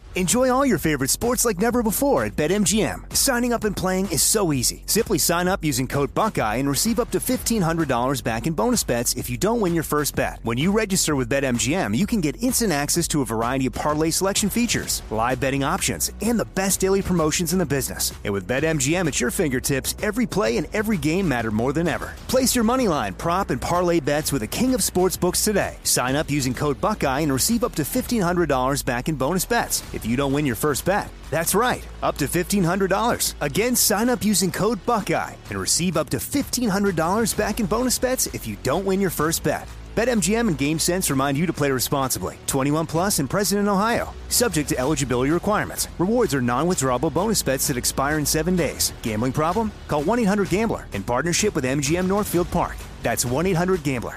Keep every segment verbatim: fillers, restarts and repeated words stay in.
Enjoy all your favorite sports like never before at BetMGM. Signing up and playing is so easy. Simply sign up using code Buckeye and receive up to fifteen hundred dollars back in bonus bets if you don't win your first bet. When you register with BetMGM, you can get instant access to a variety of parlay selection features, live betting options, and the best daily promotions in the business. And with BetMGM at your fingertips, every play and every game matter more than ever. Place your moneyline, prop, and parlay bets with the king of sportsbooks today. Sign up using code Buckeye and receive up to fifteen hundred dollars back in bonus bets if you don't win your first bet. That's right, up to fifteen hundred dollars. Again, sign up using code Buckeye and receive up to fifteen hundred dollars back in bonus bets if you don't win your first bet. BetMGM and GameSense remind you to play responsibly. twenty-one plus and present in Ohio. Subject to eligibility requirements. Rewards are non-withdrawable bonus bets that expire in seven days. Gambling problem? Call one eight hundred gambler in partnership with M G M Northfield Park. That's one eight hundred gambler.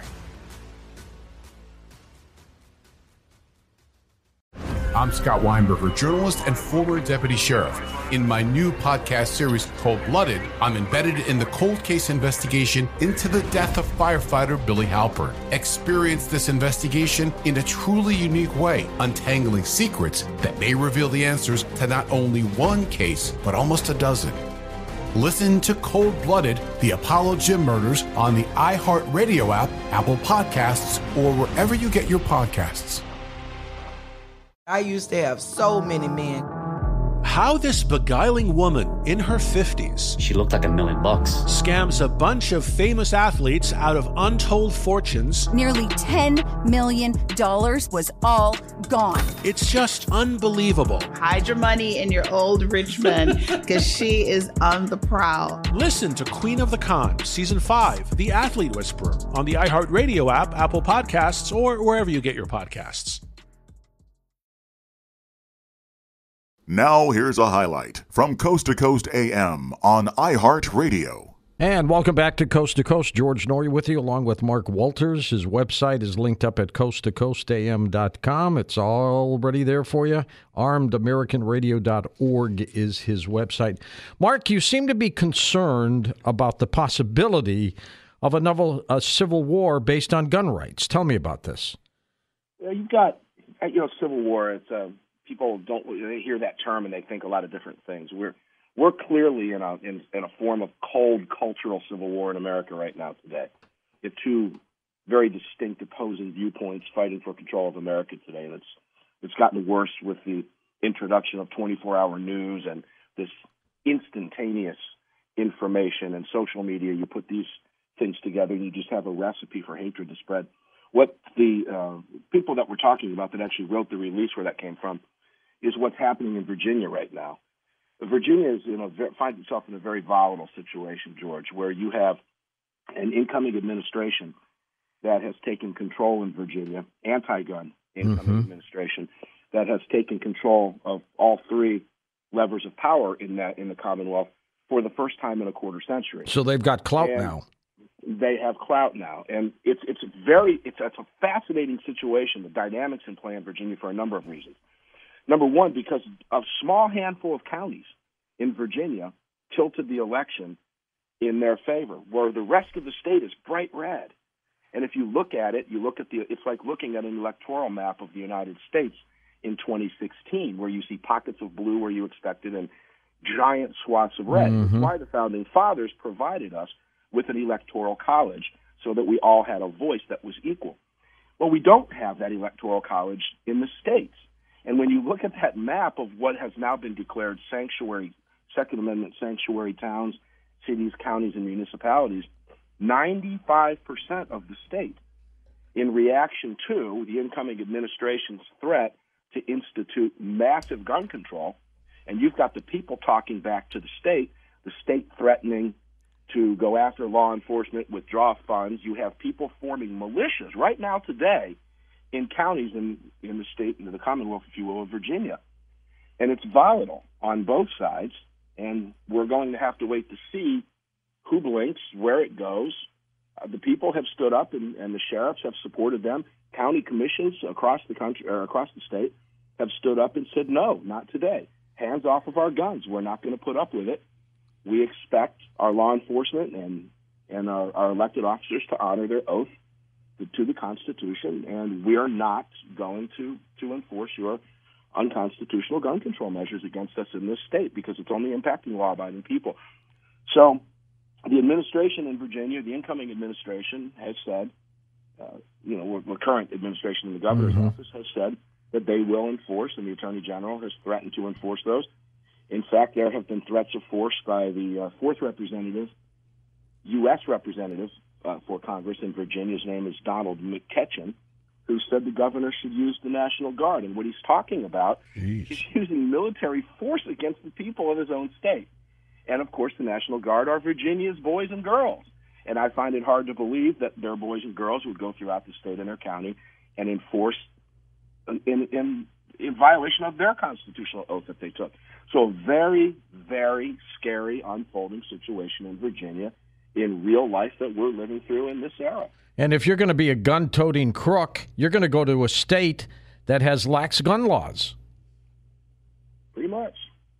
I'm Scott Weinberger, journalist and former deputy sheriff. In my new podcast series, Cold Blooded, I'm embedded in the cold case investigation into the death of firefighter Billy Halpern. Experience this investigation in a truly unique way, untangling secrets that may reveal the answers to not only one case, but almost a dozen. Listen to Cold Blooded, the Apollo Gym Murders on the iHeartRadio app, Apple Podcasts, or wherever you get your podcasts. I used to have so many men. How this beguiling woman in her fifties, she looked like a million bucks, scams a bunch of famous athletes out of untold fortunes. Nearly ten million dollars was all gone. It's just unbelievable. Hide your money in your old rich man, because she is on the prowl. Listen to Queen of the Con, Season five, The Athlete Whisperer, on the iHeartRadio app, Apple Podcasts, or wherever you get your podcasts. Now here's a highlight from Coast to Coast A M on iHeartRadio. And welcome back to Coast to Coast. George Noory with you, along with Mark Walters. His website is linked up at coast to coast a m dot com. It's already there for you. armed american radio dot org is his website. Mark, you seem to be concerned about the possibility of another a civil war based on gun rights. Tell me about this. Yeah, you've got, you know, civil war. It's a People don't they hear that term and they think a lot of different things. We're we're clearly in a in, in a form of cold cultural civil war in America right now today. You have two very distinct opposing viewpoints fighting for control of America today, and it's it's gotten worse with the introduction of twenty-four hour news and this instantaneous information and social media. You put these things together and you just have a recipe for hatred to spread. What the uh, people that we're talking about that actually wrote the release where that came from is what's happening in Virginia right now. Virginia is, you know, finds itself in a very volatile situation, George, where you have an incoming administration that has taken control in Virginia, anti-gun incoming mm-hmm. administration, that has taken control of all three levers of power in that in the Commonwealth for the first time in a quarter century. So they've got clout and now. They have clout now, and it's it's very it's, it's a fascinating situation. The dynamics in play in Virginia for a number of reasons. Number one, because a small handful of counties in Virginia tilted the election in their favor, where the rest of the state is bright red. And if you look at it, you look at the it's like looking at an electoral map of the United States in twenty sixteen, where you see pockets of blue where you expected and giant swaths of red. Mm-hmm. That's why the Founding Fathers provided us with an electoral college so that we all had a voice that was equal. Well, we don't have that electoral college in the states. And when you look at that map of what has now been declared sanctuary, Second Amendment sanctuary towns, cities, counties, and municipalities, ninety-five percent of the state, in reaction to the incoming administration's threat to institute massive gun control, and you've got the people talking back to the state, the state threatening to go after law enforcement, withdraw funds. You have people forming militias right now today in counties in, in the state, in the Commonwealth, if you will, of Virginia. And it's volatile on both sides, and we're going to have to wait to see who blinks, where it goes. Uh, the people have stood up, and, and the sheriffs have supported them. County commissions across the country, or across the state, have stood up and said, no, not today. Hands off of our guns. We're not going to put up with it. We expect our law enforcement and, and our, our elected officers to honor their oath to the Constitution, and we are not going to, to enforce your unconstitutional gun control measures against us in this state because it's only impacting law-abiding people. So the administration in Virginia, the incoming administration, has said, uh, you know, the current administration in the governor's mm-hmm. office has said that they will enforce, and the attorney general has threatened to enforce those. In fact, there have been threats of force by the uh, fourth representative, U S representative uh, for Congress in Virginia. His name is Donald McKetchin, who said the governor should use the National Guard. And what he's talking about Jeez. is using military force against the people of his own state. And, of course, the National Guard are Virginia's boys and girls. And I find it hard to believe that their boys and girls would go throughout the state and their county and enforce in, in, in violation of their constitutional oath that they took. So a very, very scary unfolding situation in Virginia in real life that we're living through in this era. And if you're going to be a gun-toting crook, you're going to go to a state that has lax gun laws. Pretty much.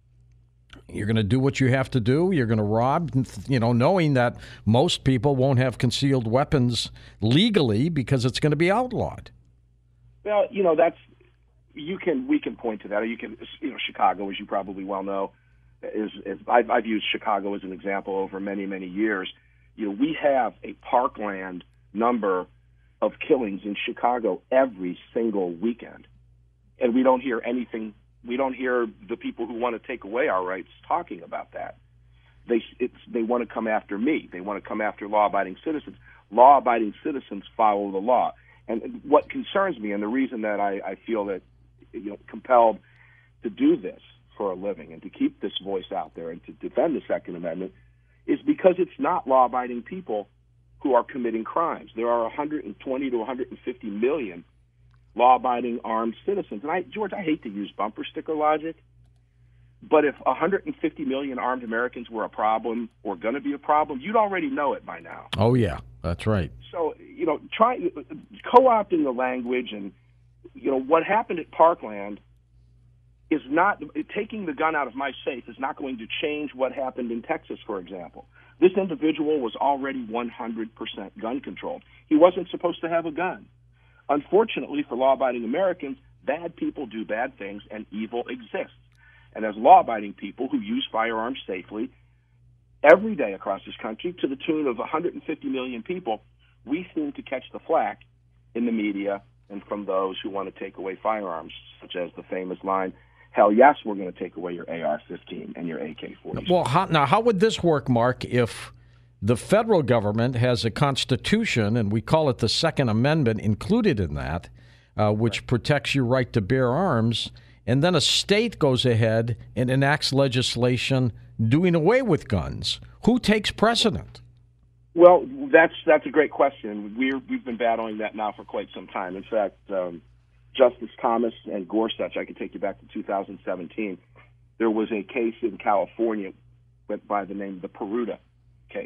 You're going to do what you have to do. You're going to rob, you know, knowing that most people won't have concealed weapons legally because it's going to be outlawed. Well, you know, that's you can we can point to that. You can, you know, Chicago, as you probably well know, is, is I've, I've used Chicago as an example over many, many years. You know, we have a parkland number of killings in Chicago every single weekend, and we don't hear anything. We don't hear the people who want to take away our rights talking about that. They it's, they want to come after me. They want to come after law-abiding citizens. Law-abiding citizens follow the law. And what concerns me, and the reason that I, I feel that you know compelled to do this for a living and to keep this voice out there and to defend the Second Amendment, is because it's not law-abiding people who are committing crimes. There are one hundred twenty to one hundred fifty million law-abiding armed citizens. And I, George, I hate to use bumper sticker logic, but if one hundred fifty million armed Americans were a problem or going to be a problem, you'd already know it by now. Oh, yeah, that's right. So, you know, try co-opting the language and, you know, what happened at Parkland is not, taking the gun out of my safe is not going to change what happened in Texas, for example. This individual was already one hundred percent gun controlled. He wasn't supposed to have a gun. Unfortunately, for law-abiding Americans, bad people do bad things and evil exists. And as law-abiding people who use firearms safely every day across this country to the tune of one hundred fifty million people, we seem to catch the flack in the media and from those who want to take away firearms, such as the famous line, hell yes, we're going to take away your A R fifteen and your A K forty. Well, how, now, how would this work, Mark, if the federal government has a constitution, and we call it the Second Amendment included in that, uh, which right. protects your right to bear arms, and then a state goes ahead and enacts legislation doing away with guns? Who takes precedent? Well, that's that's a great question. We're, we've been battling that now for quite some time. In fact, um, Justice Thomas and Gorsuch, I could take you back to two thousand seventeen. There was a case in California went by the name of the Peruta case.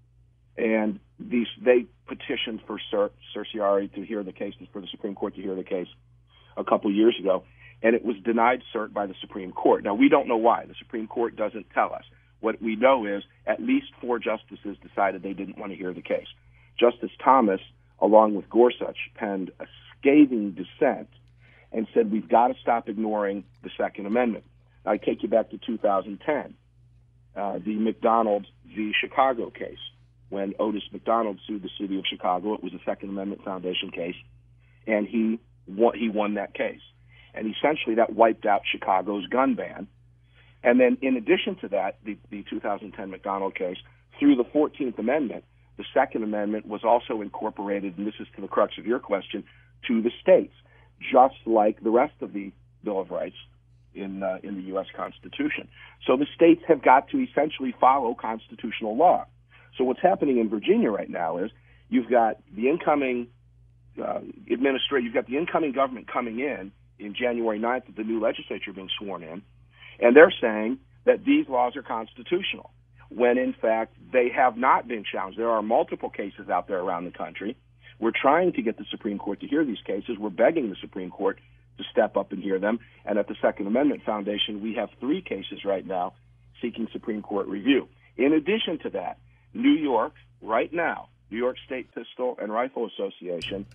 And these they petitioned for cert, certiorari to hear the case, for the Supreme Court to hear the case a couple years ago, and it was denied cert by the Supreme Court. Now, we don't know why. The Supreme Court doesn't tell us. What we know is at least four justices decided they didn't want to hear the case. Justice Thomas, along with Gorsuch, penned a scathing dissent and said we've got to stop ignoring the Second Amendment. I take you back to two thousand ten, uh, the McDonald v. Chicago case. When Otis McDonald sued the city of Chicago, it was a Second Amendment Foundation case, and he won, he won that case. And essentially that wiped out Chicago's gun ban. And then in addition to that, the, the two thousand ten McDonald case, through the fourteenth Amendment, the Second Amendment was also incorporated, and this is to the crux of your question, to the states, just like the rest of the Bill of Rights in uh, in the U S Constitution. So the states have got to essentially follow constitutional law. So what's happening in Virginia right now is you've got the incoming uh, administration, you've got the incoming government coming in in January ninth with the new legislature being sworn in, and they're saying that these laws are constitutional, when in fact they have not been challenged. There are multiple cases out there around the country. We're trying to get the Supreme Court to hear these cases. We're begging the Supreme Court to step up and hear them. And at the Second Amendment Foundation, we have three cases right now seeking Supreme Court review. In addition to that, New York, right now, New York State Pistol and Rifle Association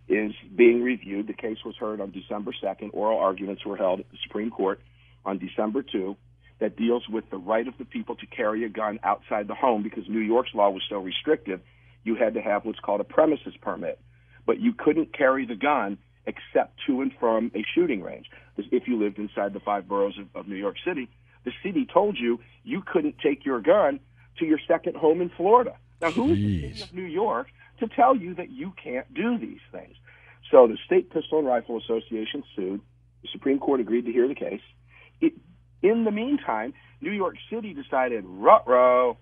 is being reviewed. The case was heard on December second. Oral arguments were held at the Supreme Court on December second that deals with the right of the people to carry a gun outside the home, because New York's law was so restrictive. You had to have what's called a premises permit, but you couldn't carry the gun except to and from a shooting range. If you lived inside the five boroughs of, of New York City, the city told you you couldn't take your gun to your second home in Florida. Now, who is the city of New York to tell you that you can't do these things? So the State Pistol and Rifle Association sued. The Supreme Court agreed to hear the case. It, in the meantime, New York City decided, ruh-roh,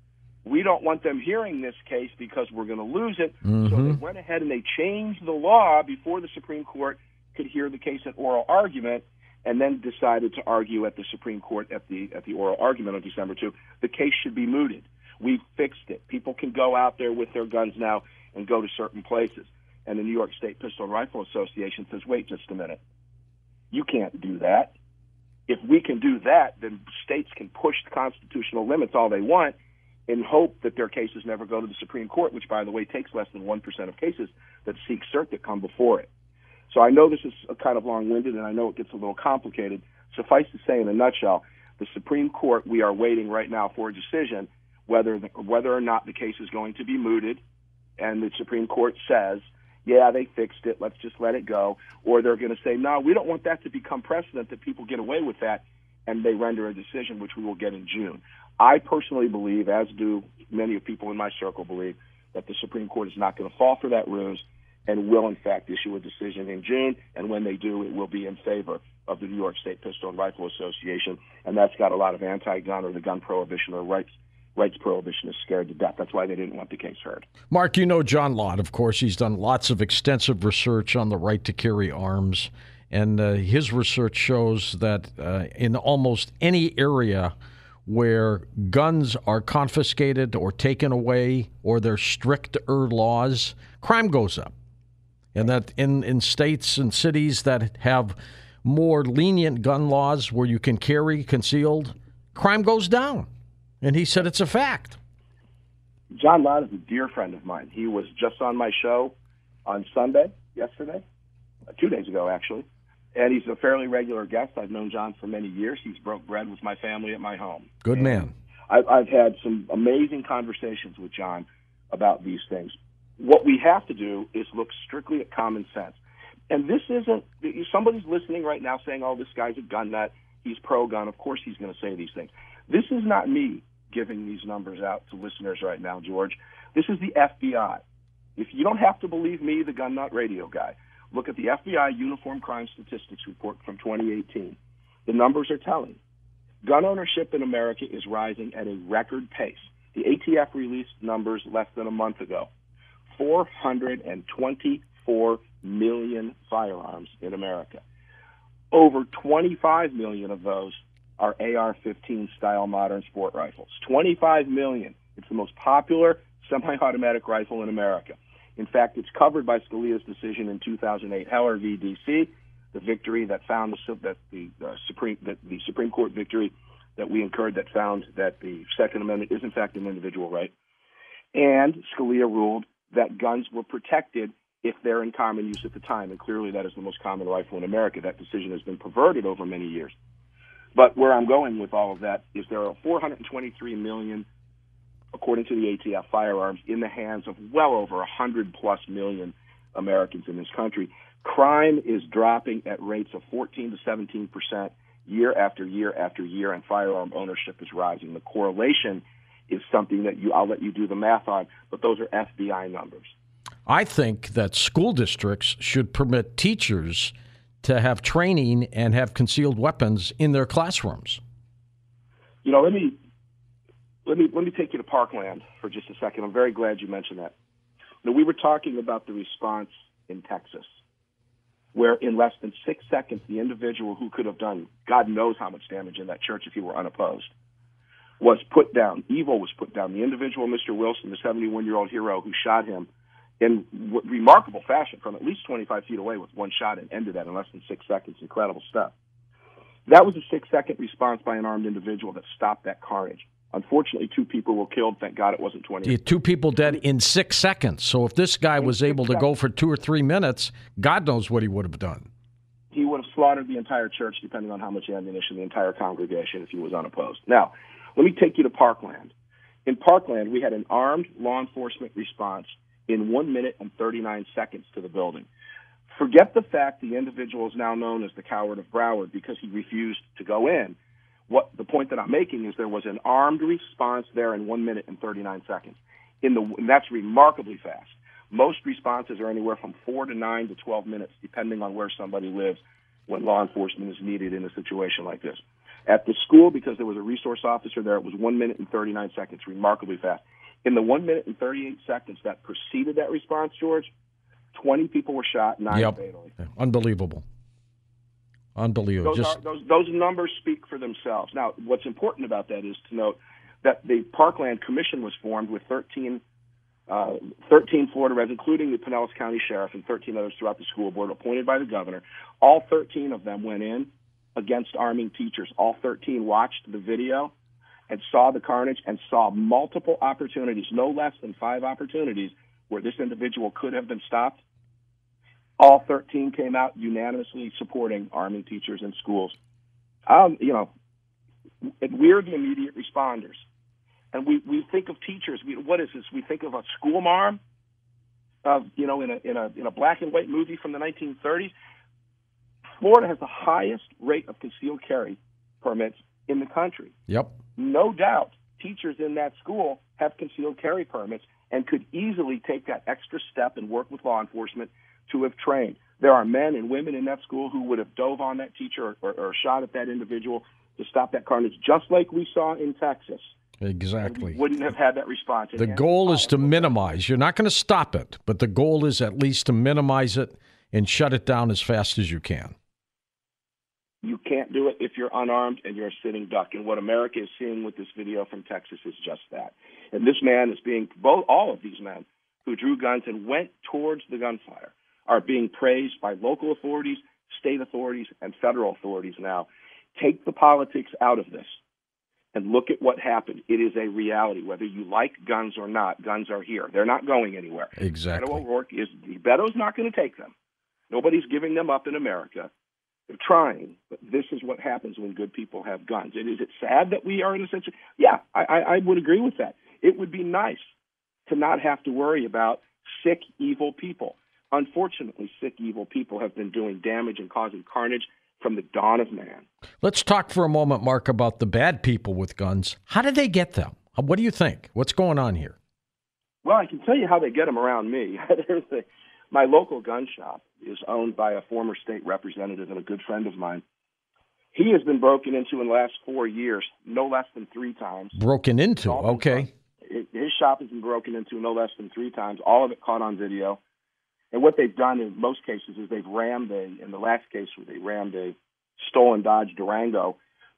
we don't want them hearing this case because we're going to lose it. Mm-hmm. So they went ahead and they changed the law before the Supreme Court could hear the case at oral argument, and then decided to argue at the Supreme Court at the at the oral argument on December second. The case should be mooted. We fixed it. People can go out there with their guns now and go to certain places. And the New York State Pistol and Rifle Association says, wait just a minute. You can't do that. If we can do that, then states can push the constitutional limits all they want and hope that their cases never go to the Supreme Court, which, by the way, takes less than one percent of cases that seek cert that come before it. So I know this is kind of long-winded, and I know it gets a little complicated. Suffice to say, in a nutshell, the Supreme Court, we are waiting right now for a decision whether the, whether or not the case is going to be mooted, and the Supreme Court says, yeah, they fixed it, let's just let it go, or they're going to say, no, we don't want that to become precedent, that people get away with that, and they render a decision, which we will get in June. I personally believe, as do many of people in my circle believe, that the Supreme Court is not going to fall for that ruse and will, in fact, issue a decision in June, and when they do, it will be in favor of the New York State Pistol and Rifle Association, and that's got a lot of anti-gun or the gun prohibition or rights rights prohibitionists scared to death. That's why they didn't want the case heard. Mark, you know John Lott, of course. He's done lots of extensive research on the right to carry arms, and uh, his research shows that uh, in almost any area where guns are confiscated or taken away or there's stricter laws, crime goes up. And that in, in states and cities that have more lenient gun laws where you can carry concealed, crime goes down. And he said it's a fact. John Lott is a dear friend of mine. He was just on my show on Sunday, yesterday, uh, two days ago, actually. And he's a fairly regular guest. I've known John for many years. He's broke bread with my family at my home. Good and man. I've, I've had some amazing conversations with John about these things. What we have to do is look strictly at common sense. And this isn't, somebody's listening right now saying, oh, this guy's a gun nut, he's pro-gun. Of course he's going to say these things. This is not me giving these numbers out to listeners right now, George. This is the F B I. If you don't have to believe me, the Gun Nut Radio guy, look at the F B I Uniform Crime Statistics Report from twenty eighteen. The numbers are telling. Gun ownership in America is rising at a record pace. The A T F released numbers less than a month ago. four hundred twenty-four million firearms in America. Over twenty-five million of those are A R fifteen style modern sport rifles. twenty-five million. It's the most popular semi-automatic rifle in America. In fact, it's covered by Scalia's decision in two thousand eight, Heller v. D C, the victory that found the, that the uh, Supreme that the Supreme Court victory that we incurred that found that the Second Amendment is in fact an individual right. And Scalia ruled that guns were protected if they're in common use at the time, and clearly that is the most common rifle in America. That decision has been perverted over many years. But where I'm going with all of that is there are four hundred twenty-three million, according to the A T F, firearms in the hands of well over one hundred plus million Americans in this country. Crime is dropping at rates of fourteen to seventeen percent year after year after year, and firearm ownership is rising. The correlation is something that you, I'll let you do the math on, but those are F B I numbers. I think that school districts should permit teachers to have training and have concealed weapons in their classrooms. You know, let me let me let me take you to Parkland for just a second. I'm very glad you mentioned that. You know, we were talking about the response in Texas, where in less than six seconds, the individual who could have done God knows how much damage in that church if he were unopposed was put down. Evil was put down. The individual, Mister Wilson, the seventy-one-year-old hero who shot him in w- remarkable fashion from at least twenty-five feet away with one shot and ended that in less than six seconds. Incredible stuff. That was a six-second response by an armed individual that stopped that carnage. Unfortunately, two people were killed. Thank God it wasn't twenty. Yeah, two people dead in six seconds. So if this guy was able to go for two or three minutes, God knows what he would have done. He would have slaughtered the entire church, depending on how much ammunition, the entire congregation, if he was unopposed. Now, let me take you to Parkland. In Parkland, we had an armed law enforcement response in one minute and thirty-nine seconds to the building. Forget the fact the individual is now known as the Coward of Broward because he refused to go in. What the point that I'm making is there was an armed response there in one minute and thirty-nine seconds. In the and that's remarkably fast. Most responses are anywhere from four to nine to twelve minutes, depending on where somebody lives when law enforcement is needed in a situation like this. At the school, because there was a resource officer there, it was one minute and thirty-nine seconds, remarkably fast. In the one minute and thirty-eight seconds that preceded that response, George, twenty people were shot, nine yep. fatally. Unbelievable. Unbelievable. Those, Just... are, those, those numbers speak for themselves. Now, what's important about that is to note that the Parkland Commission was formed with thirteen, uh, thirteen Florida residents, including the Pinellas County Sheriff and thirteen others throughout the school board, appointed by the governor. All thirteen of them went in against arming teachers. All thirteen watched the video and saw the carnage and saw multiple opportunities, no less than five opportunities, where this individual could have been stopped. All thirteen came out unanimously supporting arming teachers in schools. Um, you know, we're the immediate responders. And we, we think of teachers, we, what is this? We think of a school marm, uh, you know, in a, in, a, in a black and white movie from the nineteen thirties. Florida has the highest rate of concealed carry permits in the country. Yep. No doubt teachers in that school have concealed carry permits and could easily take that extra step and work with law enforcement to have trained. There are men and women in that school who would have dove on that teacher or, or, or shot at that individual to stop that carnage, just like we saw in Texas. Exactly. We wouldn't have had that response. The goal is to minimize. You're not going to stop it, but the goal is at least to minimize it and shut it down as fast as you can. You can't do it if you're unarmed and you're a sitting duck. And what America is seeing with this video from Texas is just that. And this man is being, both, all of these men who drew guns and went towards the gunfire are being praised by local authorities, state authorities, and federal authorities now. Take the politics out of this and look at what happened. It is a reality. Whether you like guns or not, guns are here. They're not going anywhere. Exactly. Beto O'Rourke is, Beto's not going to take them. Nobody's giving them up in America. They're trying, but this is what happens when good people have guns. And is it sad that we are in a situation? Yeah, I, I, I would agree with that. It would be nice to not have to worry about sick, evil people. Unfortunately, sick, evil people have been doing damage and causing carnage from the dawn of man. Let's talk for a moment, Mark, about the bad people with guns. How did they get them? What do you think? What's going on here? Well, I can tell you how they get them around me. There's a, my local gun shop is owned by a former state representative and a good friend of mine. He has been broken into in the last four years, no less than three times. Broken into, okay. His shop has been broken into no less than three times, all of it caught on video. And what they've done in most cases is they've rammed a, in the last case where they rammed a stolen Dodge Durango,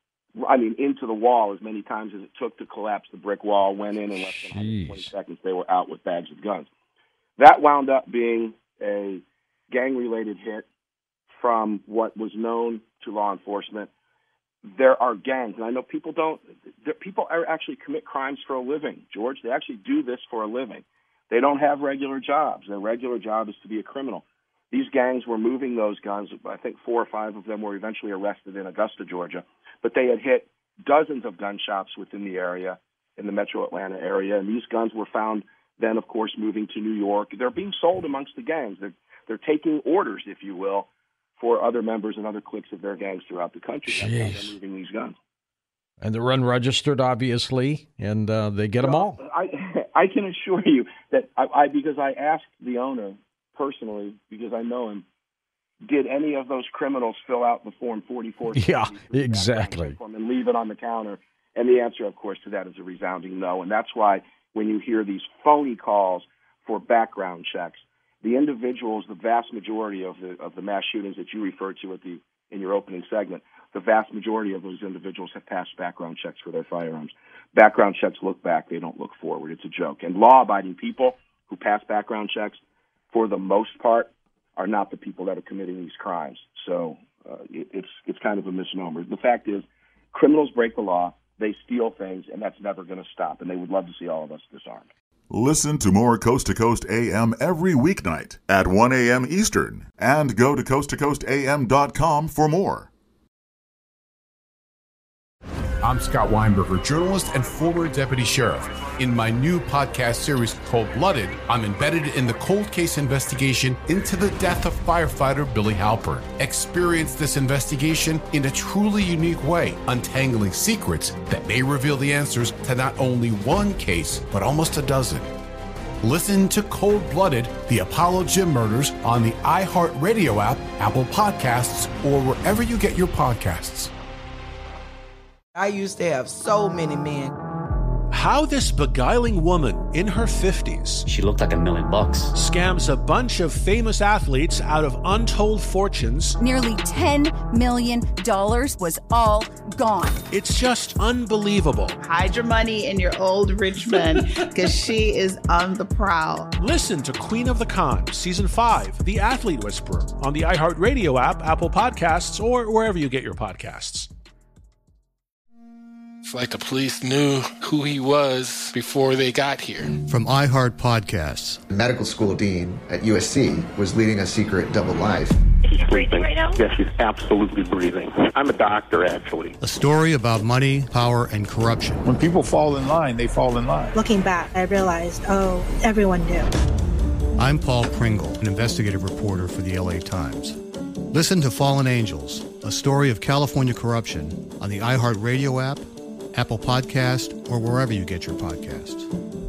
I mean, into the wall as many times as it took to collapse the brick wall, went in in less than one hundred twenty seconds, they were out with bags of guns. That wound up being a gang-related hit from what was known to law enforcement. There are gangs, and I know people don't, people are actually commit crimes for a living, George. They actually do this for a living. They don't have regular jobs. Their regular job is to be a criminal. These gangs were moving those guns. I think four or five of them were eventually arrested in Augusta, Georgia. But they had hit dozens of gun shops within the area, in the metro Atlanta area, and these guns were found then, of course, moving to New York. They're being sold amongst the gangs. They're, they're taking orders, if you will, for other members and other cliques of their gangs throughout the country. That's how they're moving these guns. And they're unregistered, obviously, and uh, they get well, them all. I, I can assure you that I, I, because I asked the owner personally, because I know him, did any of those criminals fill out the Form forty-four? Yeah, exactly. And leave it on the counter? And the answer, of course, to that is a resounding no. And that's why when you hear these phony calls for background checks, the individuals, the vast majority of the of the mass shootings that you referred to at the in your opening segment, the vast majority of those individuals have passed background checks for their firearms. Background checks look back; they don't look forward. It's a joke. And law-abiding people who pass background checks, for the most part, are not the people that are committing these crimes. So uh, it, it's it's kind of a misnomer. The fact is, criminals break the law. they steal things, and that's never going to stop. And they would love to see all of us disarmed. Listen to more Coast to Coast A M every weeknight at one a.m. Eastern, and go to coast to coast a m dot com for more. I'm Scott Weinberger, journalist and former deputy sheriff. In my new podcast series, Cold Blooded, I'm embedded in the cold case investigation into the death of firefighter Billy Halpern. Experience this investigation in a truly unique way, untangling secrets that may reveal the answers to not only one case, but almost a dozen. Listen to Cold Blooded, the Apollo Gym Murders on the iHeartRadio app, Apple Podcasts, or wherever you get your podcasts. I used to have so many men. How this beguiling woman in her fifties, she looked like a million bucks, scams a bunch of famous athletes out of untold fortunes. Nearly ten million dollars was all gone. It's just unbelievable. Hide your money in your old rich men, because she is on the prowl. Listen to Queen of the Con, Season five, The Athlete Whisperer, on the iHeartRadio app, Apple Podcasts, or wherever you get your podcasts. It's like the police knew who he was before they got here. From iHeart Podcasts. The medical school dean at U S C was leading a secret double life. She's breathing right now? Yes, she's absolutely breathing. I'm a doctor, actually. A story about money, power, and corruption. When people fall in line, they fall in line. Looking back, I realized, oh, everyone knew. I'm Paul Pringle, an investigative reporter for the L A Times. Listen to Fallen Angels, a story of California corruption on the iHeartRadio app, Apple Podcast, or wherever you get your podcasts.